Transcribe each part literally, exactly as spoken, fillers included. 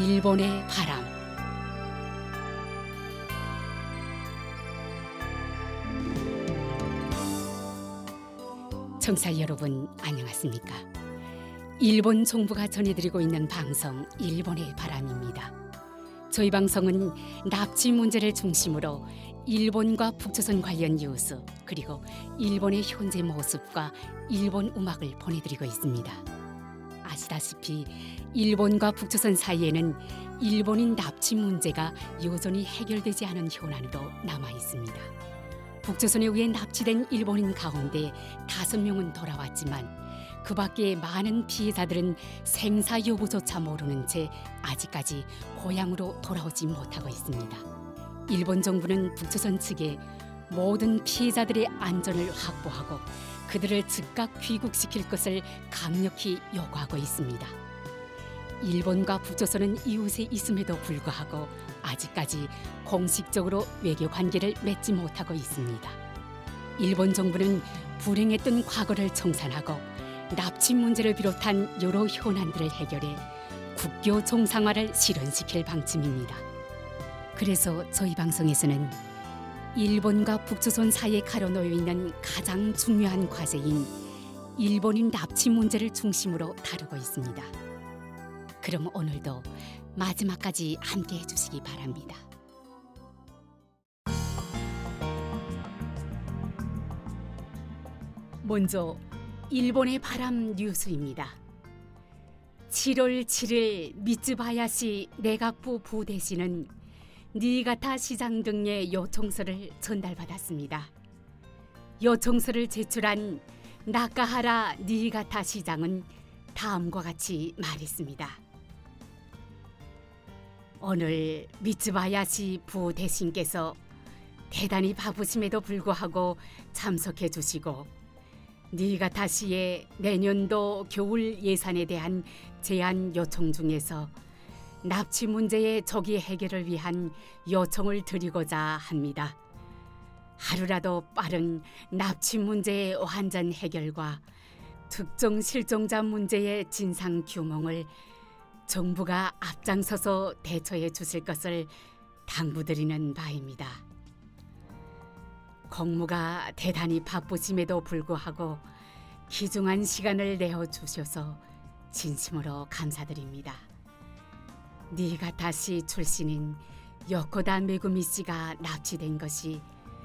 일본의 바람. 청취자 여러분 안녕하십니까? 일본 정부가 전해드리고 있는 방송 일본의 바람입니다. 저희 방송은 납치 문제를 중심으로 일본과 북조선 관련 뉴스 그리고 일본의 현재 모습과 일본 음악을 보내드리고 있습니다. 아시다시피 일본과 북조선 사이에는 일본인 납치 문제가 여전히 해결되지 않은 현안으로 남아 있습니다. 북조선에 의해 납치된 일본인 가운데 다섯 명은 돌아왔지만 그 밖에 많은 피해자들은 생사 여부조차 모르는 채 아직까지 고향으로 돌아오지 못하고 있습니다. 일본 정부는 북조선 측에 모든 피해자들의 안전을 확보하고 그들을 즉각 귀국시킬 것을 강력히 요구하고 있습니다. 일본과 북조선은 이웃에 있음에도 불구하고 아직까지 공식적으로 외교 관계를 맺지 못하고 있습니다. 일본 정부는 불행했던 과거를 청산하고 납치 문제를 비롯한 여러 현안들을 해결해 국교 정상화를 실현시킬 방침입니다. 그래서 저희 방송에서는 일본과 북조선 사이에 가로놓여 있는 가장 중요한 과제인 일본인 납치 문제를 중심으로 다루고 있습니다. 그럼 오늘도 마지막까지 함께 해주시기 바랍니다. 먼저 일본의 바람 뉴스입니다. 칠월 칠일 미츠바야시 내각부 부대신은 니가타 시장 등의 요청서를 전달받았습니다. 요청서를 제출한 나카하라 니가타 시장은 다음과 같이 말했습니다. 오늘 미츠바야시 부대신께서 대단히 바쁘심에도 불구하고 참석해 주시고 니가타시의 내년도 겨울 예산에 대한 제안 요청 중에서 납치 문제의 조기 해결을 위한 요청을 드리고자 합니다. 하루라도 빠른 납치 문제의 완전 해결과 특정 실종자 문제의 진상 규명을 정부가 앞장서서 대처해 주실 것을 당부드리는 바입니다. 공무가 대단히 바쁘심에도 불구하고 귀중한 시간을 내어주셔서 진심으로 감사드립니다. 니가타시 출신인 요코다 메구미 씨가 납치된 것이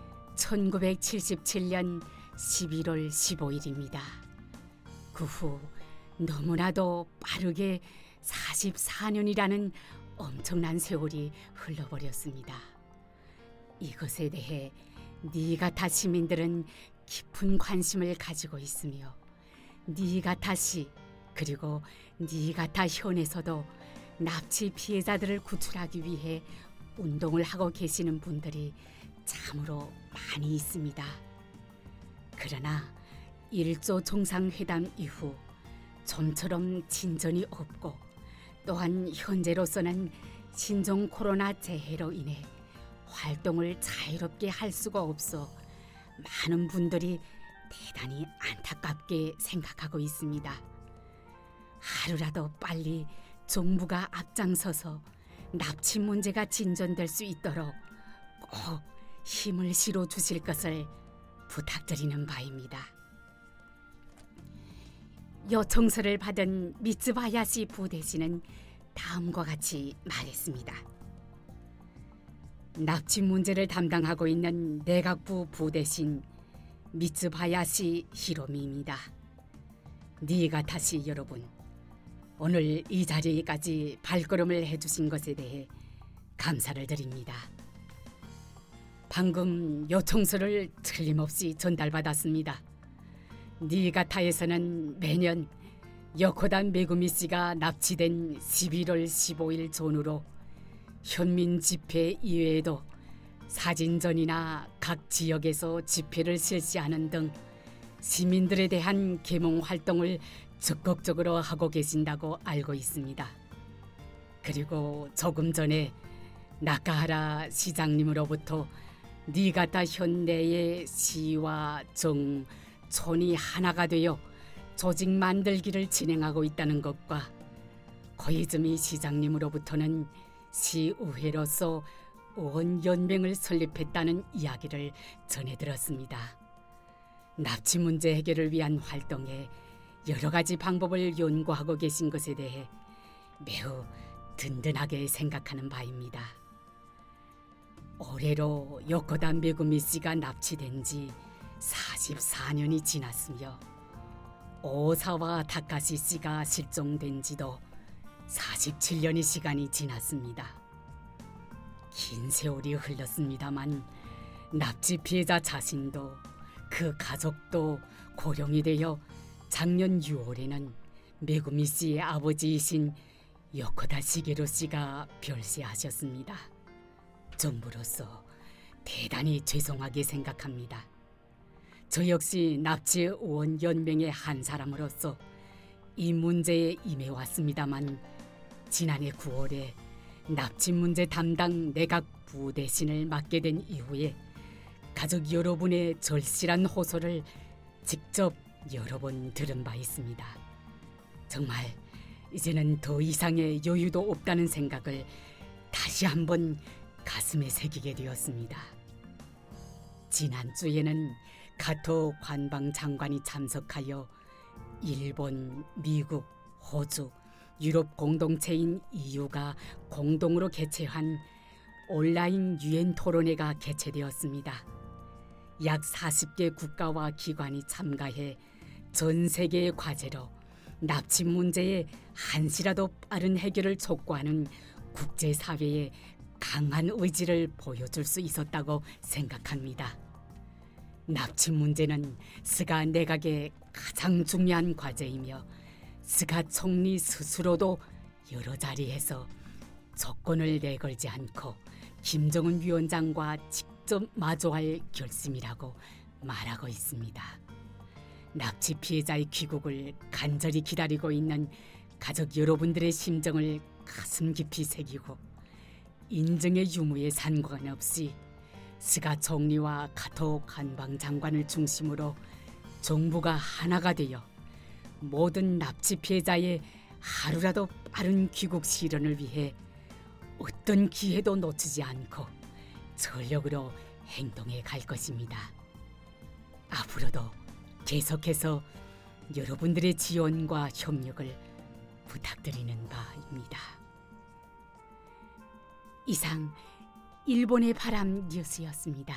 천구백칠십칠년 십일월 십오일입니다. 그 후 너무나도 빠르게 사십사년이라는 엄청난 세월이 흘러버렸습니다. 이것에 대해 니가타 시민들은 깊은 관심을 가지고 있으며 니가타시 그리고 니가타 현에서도 납치 피해자들을 구출하기 위해 운동을 하고 계시는 분들이 참으로 많이 있습니다. 그러나 일조 정상회담 이후 좀처럼 진전이 없고 또한 현재로서는 신종 코로나 재해로 인해 활동을 자유롭게 할 수가 없어 많은 분들이 대단히 안타깝게 생각하고 있습니다. 하루라도 빨리 정부가 앞장서서 납치 문제가 진전될 수 있도록 꼭 힘을 실어 주실 것을 부탁드리는 바입니다. 요청서를 받은 미츠바야시 부대신은 다음과 같이 말했습니다. 납치 문제를 담당하고 있는 내각부 부대신 미츠바야시 히로미입니다. 니가타시 여러분, 오늘 이 자리까지 발걸음을 해주신 것에 대해 감사를 드립니다. 방금 요청서를 틀림없이 전달받았습니다. 니가타에서는 매년 요코다 메구미 씨가 납치된 십일월 십오일 전후로 현민 집회 이외에도 사진전이나 각 지역에서 집회를 실시하는 등 시민들에 대한 계몽 활동을 적극적으로 하고 계신다고 알고 있습니다. 그리고 조금 전에 나카하라 시장님으로부터 니가타 현내의 시와 정, 촌이 하나가 되어 조직 만들기를 진행하고 있다는 것과 고이즈미 시장님으로부터는 시의회로서 온 연맹을 설립했다는 이야기를 전해 들었습니다. 납치 문제 해결을 위한 활동에 여러 가지 방법을 연구하고 계신 것에 대해 매우 든든하게 생각하는 바입니다. 올해로 요코다 메구미 씨가 납치된 지 사십사 년이 지났으며 오사와 타카시 씨가 실종된 지도 사십칠 년의 시간이 지났습니다. 긴 세월이 흘렀습니다만 납치 피해자 자신도 그 가족도 고령이 되어 작년 유월에는 메구미 씨의 아버지이신 요코다 시게로 씨가 별세하셨습니다. 정부로서 대단히 죄송하게 생각합니다. 저 역시 납치 의원 연맹의 한 사람으로서 이 문제에 임해왔습니다만 지난해 구월에 납치 문제 담당 내각 부대신을 맡게 된 이후에 가족 여러분의 절실한 호소를 직접 여러 번 들은 바 있습니다. 정말 이제는 더 이상의 여유도 없다는 생각을 다시 한번 가슴에 새기게 되었습니다. 지난주에는 카토 관방장관이 참석하여 일본, 미국, 호주, 유럽 공동체인 이유가 공동으로 개최한 온라인 유엔 토론회가 개최되었습니다. 약 사십 개 국가와 기관이 참가해 전 세계의 과제로 납치 문제의 한시라도 빠른 해결을 촉구하는 국제사회의 강한 의지를 보여줄 수 있었다고 생각합니다. 납치 문제는 스가 내각의 가장 중요한 과제이며 스가 총리 스스로도 여러 자리에서 조건을 내걸지 않고 김정은 위원장과 직접 마주할 결심이라고 말하고 있습니다. 납치 피해자의 귀국을 간절히 기다리고 있는 가족 여러분들의 심정을 가슴 깊이 새기고 인정의 유무에 상관없이 스가 총리와 카토 관방장관을 중심으로 정부가 하나가 되어 모든 납치 피해자의 하루라도 빠른 귀국 실현을 위해 어떤 기회도 놓치지 않고 전력으로 행동해 갈 것입니다. 앞으로도 계속해서 여러분들의 지원과 협력을 부탁드리는 바입니다. 이상 일본의 바람 뉴스였습니다.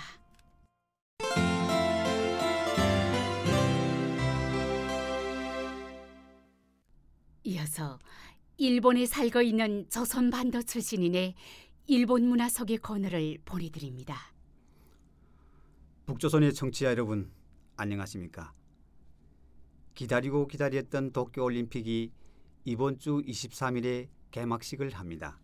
이어서 일본에 살고 있는 조선반도 출신인의 일본 문화 소개 코너를 보내드립니다. 북조선의 청취자 여러분, 안녕하십니까? 기다리고 기다렸던 도쿄올림픽이 이번 주 이십삼 일에 개막식을 합니다.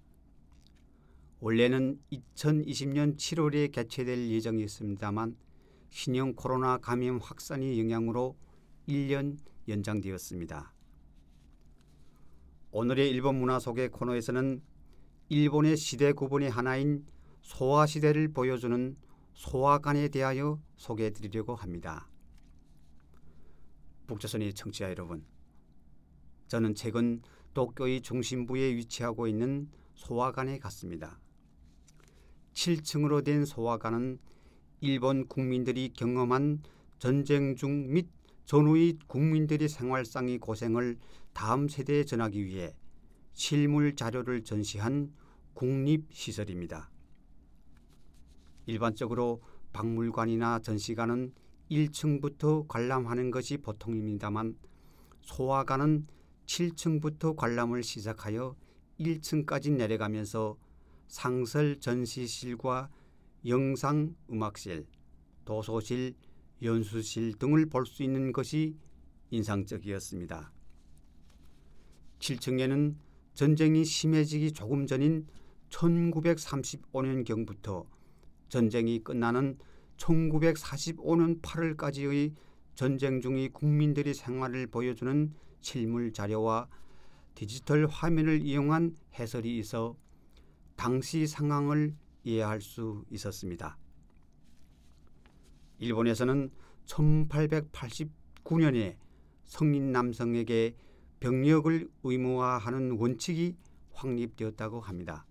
원래는 이천이십 년 칠월에 개최될 예정이었습니다만 신형 코로나 감염 확산의 영향으로 일 년 연장되었습니다. 오늘의 일본 문화 소개 코너에서는 일본의 시대 구분의 하나인 소화시대를 보여주는 소화관에 대하여 소개해드리려고 합니다. 북조선의 청취자 여러분, 저는 최근 도쿄의 중심부에 위치하고 있는 소화관에 갔습니다. 칠 층으로 된 소화관은 일본 국민들이 경험한 전쟁 중 및 전후의 국민들의 생활상의 고생을 다음 세대에 전하기 위해 실물 자료를 전시한 국립시설입니다. 일반적으로 박물관이나 전시관은 일 층부터 관람하는 것이 보통입니다만 소화관은 칠 층부터 관람을 시작하여 일 층까지 내려가면서 상설 전시실과 영상 음악실, 도서실, 연수실 등을 볼 수 있는 것이 인상적이었습니다. 칠 층에는 전쟁이 심해지기 조금 전인 천구백삼십오 년경부터 전쟁이 끝나는 천구백사십오 년 팔월까지의 전쟁 중의 국민들의 생활을 보여주는 실물 자료와 디지털 화면을 이용한 해설이 있어 당시 상황을 이해할 수 있었습니다. 일본에서는 천팔백팔십구 년에 성인 남성에게 병력을 의무화하는 원칙이 확립되었다고 합니다.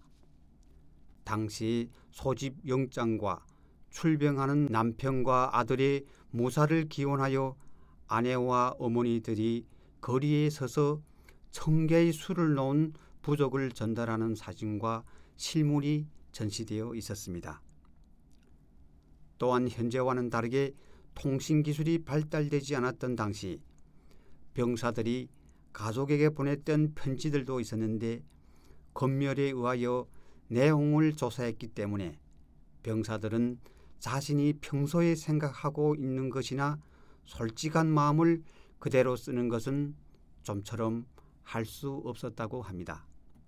당시 소집 영장과 출병하는 남편과 아들의 무사를 기원하여 아내와 어머니들이 거리에 서서 천 개의 술을 놓은 부적을 전달하는 사진과 실물이 전시되어 있었습니다. 또한 현재와는 다르게 통신기술이 발달되지 않았던 당시 병사들이 가족에게 보냈던 편지들도 있었는데 검열에 의하여 내용을 조사했기 때문에 병사들은 자신이 평소에 생각하고 있는 것이나 솔직한 마음을 그대로 쓰는 것은 좀처럼 할 수 없었다고 합니다.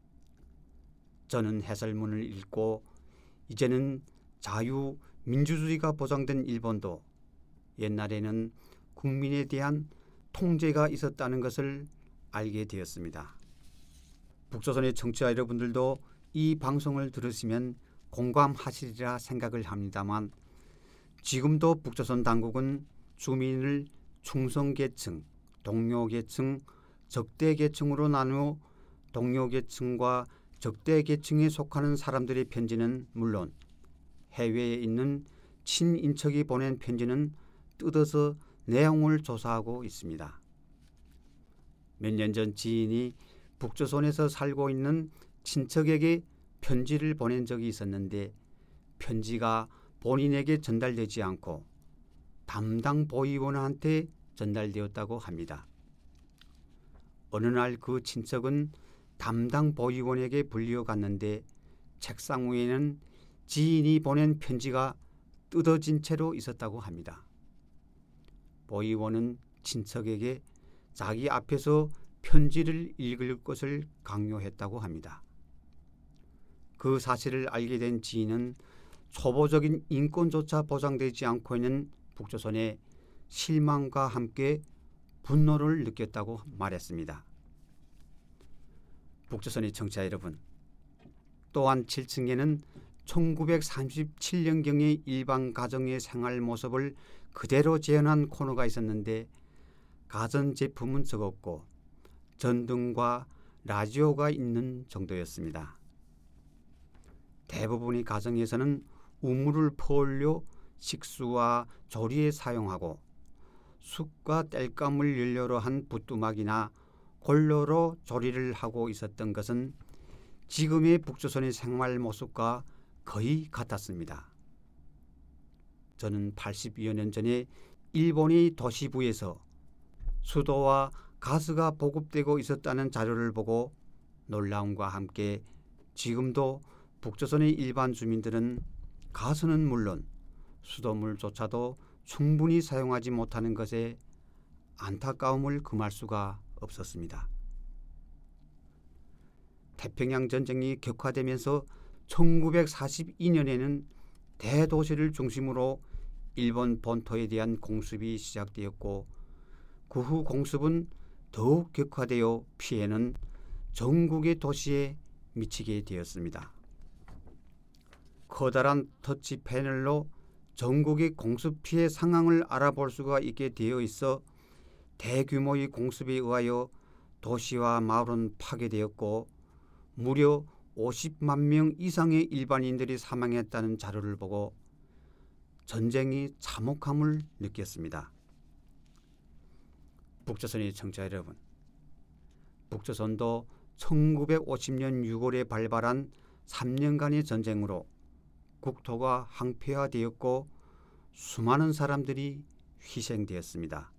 저는 해설문을 읽고 이제는 자유민주주의가 보장된 일본도 옛날에는 국민에 대한 통제가 있었다는 것을 알게 되었습니다. 북조선의 청취자 여러분들도 이 방송을 들으시면 공감하시리라 생각을 합니다만 지금도 북조선 당국은 주민을 충성계층, 동료계층, 적대계층으로 나누어 동료계층과 적대계층에 속하는 사람들의 편지는 물론 해외에 있는 친인척이 보낸 편지는 뜯어서 내용을 조사하고 있습니다. 몇 년 전 지인이 북조선에서 살고 있는 친척에게 편지를 보낸 적이 있었는데 편지가 본인에게 전달되지 않고 담당 보위원한테 전달되었다고 합니다. 어느 날 그 친척은 담당 보위원에게 불려갔는데 책상 위에는 지인이 보낸 편지가 뜯어진 채로 있었다고 합니다. 보위원은 친척에게 자기 앞에서 편지를 읽을 것을 강요했다고 합니다. 그 사실을 알게 된 지인은 초보적인 인권조차 보장되지 않고 있는 북조선에 실망과 함께 분노를 느꼈다고 말했습니다. 북조선의 청취자 여러분, 또한 칠 층에는 천구백삼십칠 년경의 일반 가정의 생활 모습을 그대로 재현한 코너가 있었는데 가전제품은 적었고 전등과 라디오가 있는 정도였습니다. 대부분의 가정에서는 우물을 퍼올려 식수와 조리에 사용하고 숯과 땔감을 연료로 한 부뚜막이나 골로로 조리를 하고 있었던 것은 지금의 북조선의 생활 모습과 거의 같았습니다. 저는 팔십여 년 전에 일본의 도시부에서 수도와 가스가 보급되고 있었다는 자료를 보고 놀라움과 함께 지금도 북조선의 일반 주민들은 가스는 물론 수돗물조차도 충분히 사용하지 못하는 것에 안타까움을 금할 수가 없었습니다. 태평양 전쟁이 격화되면서 천구백사십이 년에는 대도시를 중심으로 일본 본토에 대한 공습이 시작되었고 그 후 공습은 더욱 격화되어 피해는 전국의 도시에 미치게 되었습니다. 커다란 터치 패널로 전국의 공습 피해 상황을 알아볼 수가 있게 되어 있어 대규모의 공습에 의하여 도시와 마을은 파괴되었고 무려 오십만 명 이상의 일반인들이 사망했다는 자료를 보고 전쟁의 참혹함을 느꼈습니다. 북조선의 청취자 여러분, 북조선도 천구백오십 년 유월에 발발한 삼 년간의 전쟁으로 국토가 항폐화되었고 수많은 사람들이 희생되었습니다.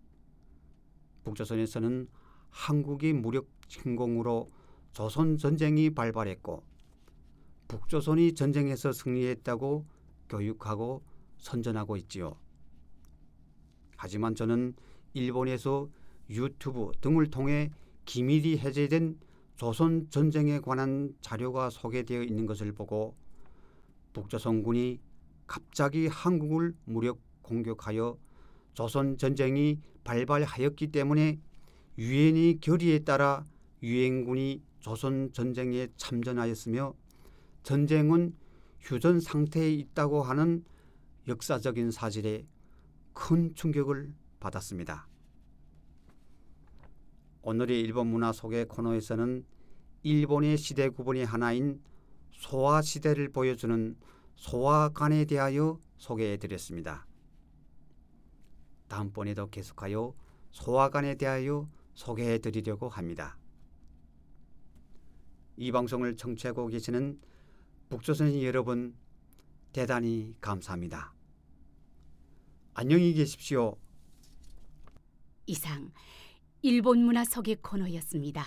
북조선에서는 한국의 무력 침공으로 조선 전쟁이 발발했고 북조선이 전쟁에서 승리했다고 교육하고 선전하고 있지요. 하지만 저는 일본에서 유튜브 등을 통해 기밀이 해제된 조선 전쟁에 관한 자료가 소개되어 있는 것을 보고 북조선군이 갑자기 한국을 무력 공격하여 조선 전쟁이 발발하였기 때문에 유엔의 결의에 따라 유엔군이 조선 전쟁에 참전하였으며 전쟁은 휴전 상태에 있다고 하는 역사적인 사실에 큰 충격을 받았습니다. 오늘의 일본 문화 속의 코너에서는 일본의 시대 구분이 하나인 소화 시대를 보여주는 소화관에 대하여 소개해드렸습니다. 다음번에도 계속하여 소화관에 대하여 소개해드리려고 합니다. 이 방송을 청취하고 계시는 북조선인 여러분 대단히 감사합니다. 안녕히 계십시오. 이상 일본 문화 소개 코너였습니다.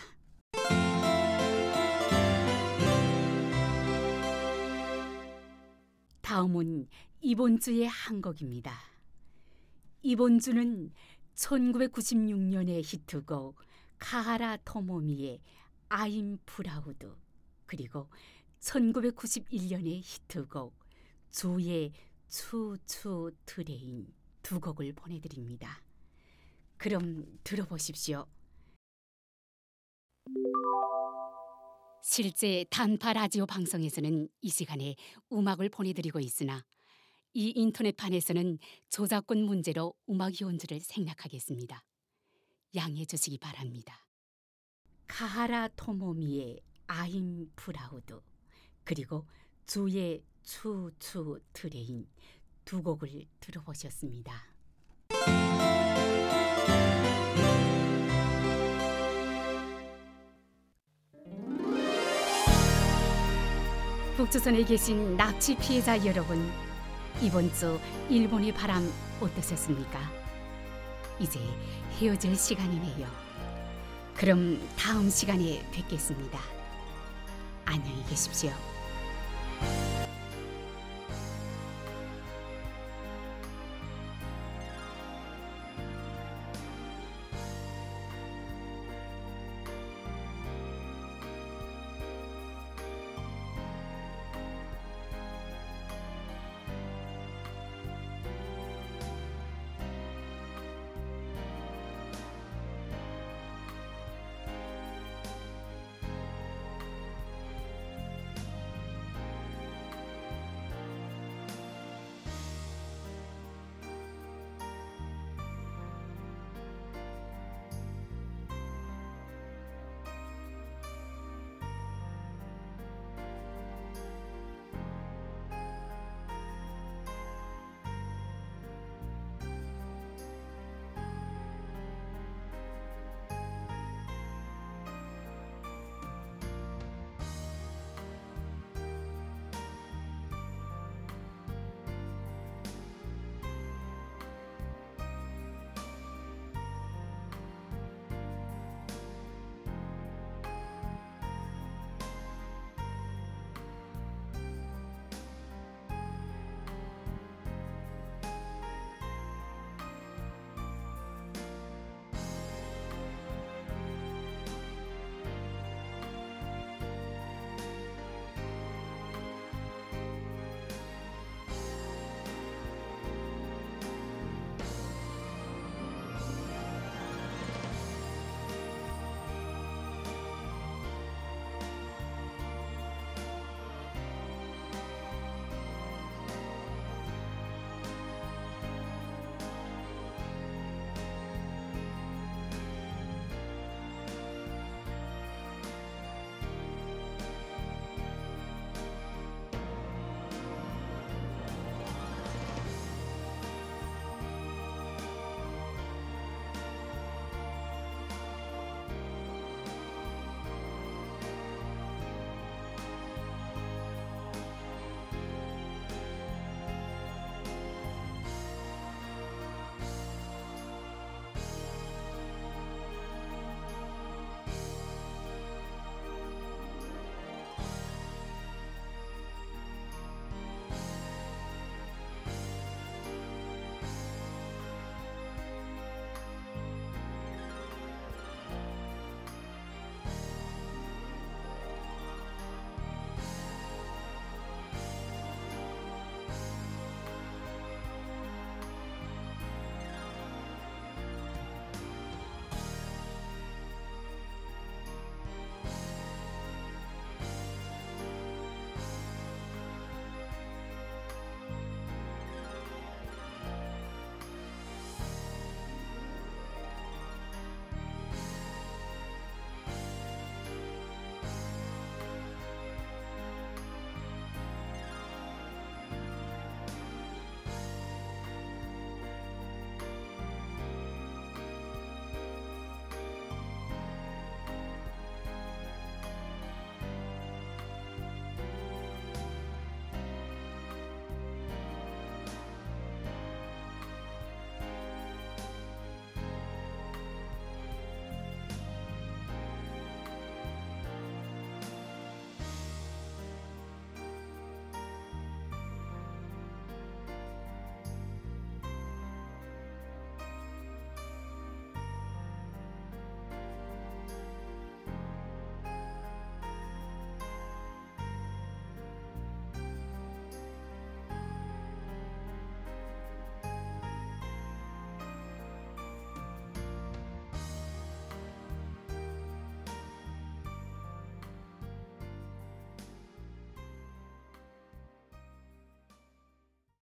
다음은 이번 주의 한 곡입니다. 이번 주는 천구백구십육 년의 히트곡 카하라 토모미의 I'm Proud, 그리고 천구백구십일 년의 히트곡 조의 추추 트레인 두 곡을 보내드립니다. 그럼 들어보십시오. 실제 단파 라디오 방송에서는 이 시간에 음악을 보내드리고 있으나 이 인터넷판에서는 저작권 문제로 음악 연주를 생략하겠습니다. 양해해 주시기 바랍니다. 카하라 토모미의 I'm Proud, 그리고 주의 추추 트레인 두 곡을 들어보셨습니다. 북조선에 계신 납치 피해자 여러분, 이번 주 일본의 바람 어떠셨습니까? 이제 헤어질 시간이네요. 그럼 다음 시간에 뵙겠습니다. 안녕히 계십시오.